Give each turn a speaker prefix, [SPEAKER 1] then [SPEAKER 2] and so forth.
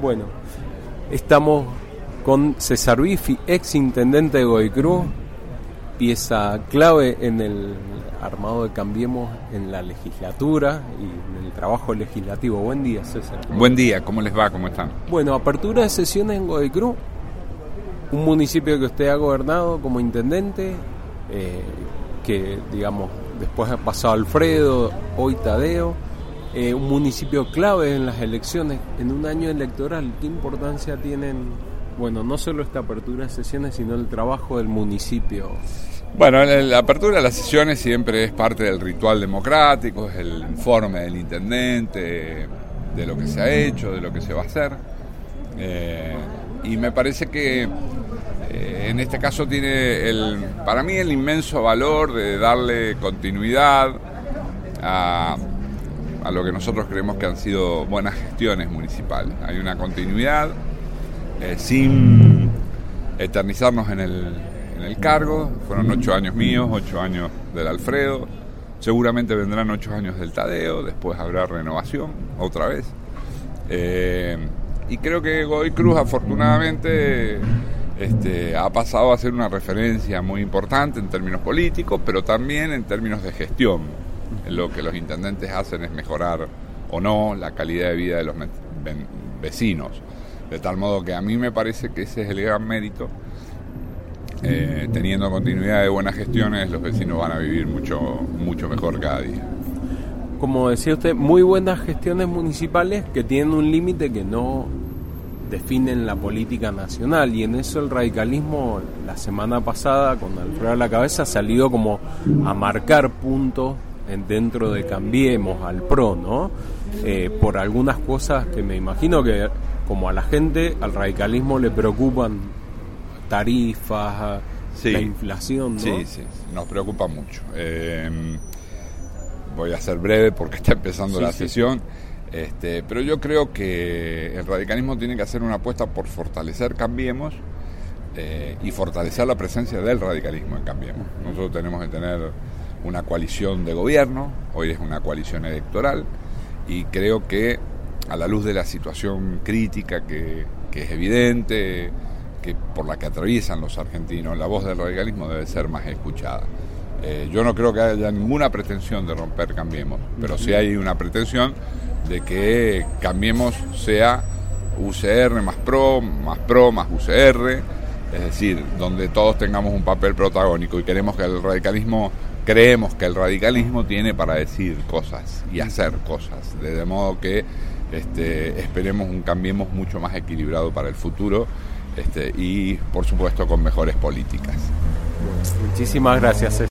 [SPEAKER 1] Bueno, estamos con César Biffi, ex intendente de Godoy Cruz, pieza clave en el armado de Cambiemos en la legislatura y en el trabajo legislativo. Buen día, César.
[SPEAKER 2] Buen día, ¿cómo les va? ¿Cómo están?
[SPEAKER 1] Bueno, apertura de sesiones en Godoy Cruz, un municipio que usted ha gobernado como intendente, que digamos después ha pasado Alfredo, hoy Tadeo, un municipio clave en las elecciones, en un año electoral. ¿Qué importancia tienen, bueno, no solo esta apertura de sesiones, sino el trabajo del municipio?
[SPEAKER 2] Bueno, la apertura de las sesiones siempre es parte del ritual democrático, es el informe del intendente de lo que se ha hecho, de lo que se va a hacer, y me parece que en este caso tiene para mí el inmenso valor de darle continuidad a lo que nosotros creemos que han sido buenas gestiones municipales. Hay una continuidad sin eternizarnos en el cargo. Fueron 8 años míos, 8 años del Alfredo, seguramente vendrán 8 años del Tadeo, después habrá renovación otra vez, y creo que Godoy Cruz afortunadamente ha pasado a ser una referencia muy importante en términos políticos, pero también en términos de gestión. Lo que los intendentes hacen es mejorar o no la calidad de vida de los vecinos, de tal modo que a mí me parece que ese es el gran mérito. Teniendo continuidad de buenas gestiones, los vecinos van a vivir mucho mejor cada día.
[SPEAKER 1] Como decía usted, muy buenas gestiones municipales que tienen un límite que no definen la política nacional, y en eso el radicalismo la semana pasada, con Alfredo a la cabeza, ha salido como a marcar puntos dentro de Cambiemos al PRO, ¿no? Por algunas cosas que me imagino que, como a la gente, al radicalismo le preocupan, tarifas,
[SPEAKER 2] sí,
[SPEAKER 1] la inflación, ¿no?
[SPEAKER 2] Sí, nos preocupa mucho. Voy a ser breve porque está empezando la sesión, pero yo creo que el radicalismo tiene que hacer una apuesta por fortalecer Cambiemos y fortalecer la presencia del radicalismo en Cambiemos. Nosotros tenemos que tener una coalición de gobierno, hoy es una coalición electoral, y creo que a la luz de la situación crítica que es evidente, que por la que atraviesan los argentinos, la voz del radicalismo debe ser más escuchada. Yo no creo que haya ninguna pretensión de romper Cambiemos, pero sí hay una pretensión de que Cambiemos sea UCR más PRO más UCR, es decir, donde todos tengamos un papel protagónico, y creemos que el radicalismo tiene para decir cosas y hacer cosas, de modo que esperemos un Cambiemos mucho más equilibrado para el futuro, y por supuesto con mejores políticas.
[SPEAKER 1] Muchísimas gracias.